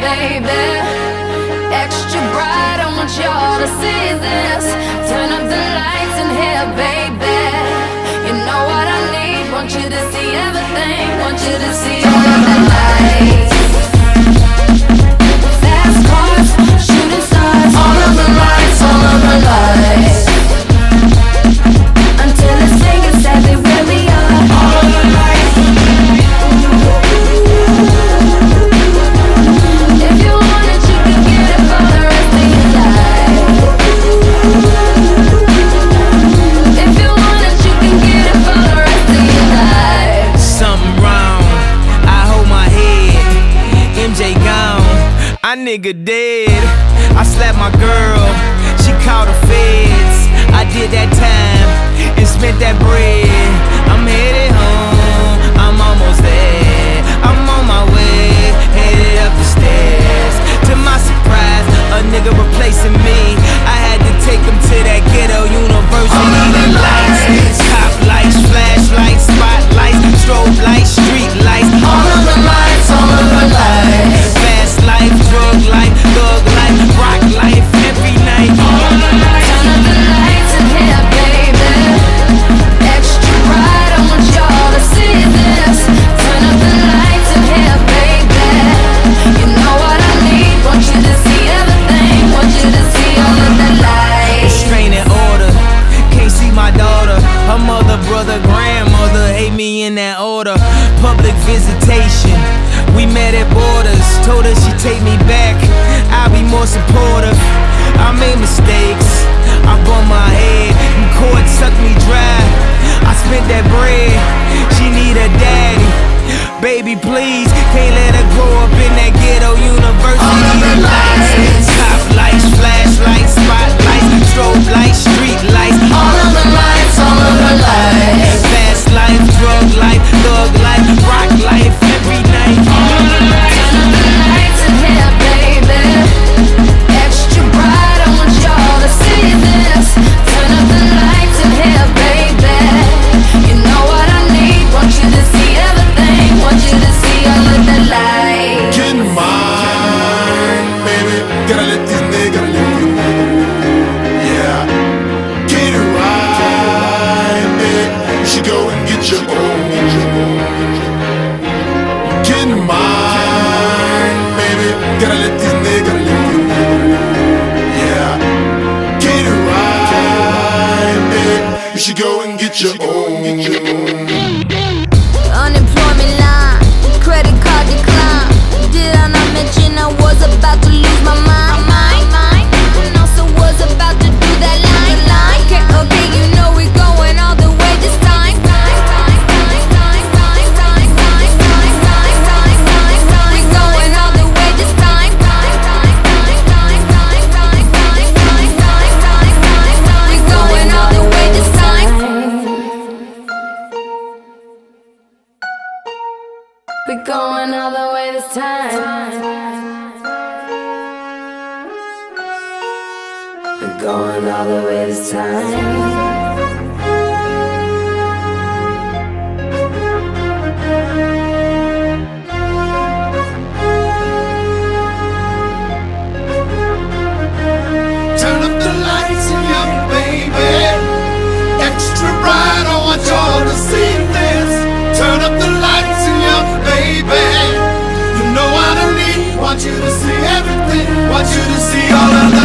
baby. Extra bright, I want y'all to see this. Turn up the lights in here, baby. You know what I need, want you to see everything. Want you to see all of the lights. Fast cars, shooting stars. All of the lights, all of the lights. Until it's singing, said they really are. All of the lights. If you want it, you can get it for the rest of your life. If you want it, you can get it for the rest of your life. Something wrong, I hold my head. MJ gone, I nigga dead. I slapped my girl, she called the feds. I did that time and spent that bread. I'm headed home, I'm almost there. I'm on my way, headed up the stairs. To my surprise, a nigga replacing me. I had to take him to that ghetto university. The lights, top lights, flashlights, spotlights, strobe lights, street lights. All of the lights, all of the lights. Fast life, drug life, thug life, rock life, every night. All of the lights. Turn up the lights in here, baby. Extra bright, I want y'all to see this. Turn up the lights in here, baby. You know what I need, want you to see everything. Want you to see all of the lights. Restraining order, can't see my daughter. Her mother, brother, grandmother hate me in that order. Public visitation, we met at borders. Told her she'd take me back, I'll be more supportive. I made mistakes, I bumped my head, and court sucked me dry. I spent that bread, she need a daddy. Baby, please, can't let her grow up in that ghetto university. All of the lights. Top lights, flashlights, spotlights, strobe lights, street lights. All of the lights, all of the lights. Fast life, drug life, thug life, rock life, every night. All of the lights. Turn up the lights in here, baby. Extra bright, I want y'all to see this. Turn up the lights in here, baby. You know what I need, want you to see everything. Want you to see all of the lights. Get mine, baby. Gotta let these niggas live. Yeah. Get it right, baby. You should go and get your own. Get mine, baby. Gotta let these niggas live. Yeah. Get it right, baby. You should go and get your own. Unemployment line, credit card decline. Did I not mention I was about to lose my mind? And also was about to do that line. Okay, you know we're going all the way this time. We're going all the way this time. We're going all the way this time. We're going all the way this time. We're going all the way this time. Turn up the lights in here, baby. Extra bright, I want y'all to see this. Turn up the lights in here, baby. You know what I need, want you to see everything. Want you to see all of the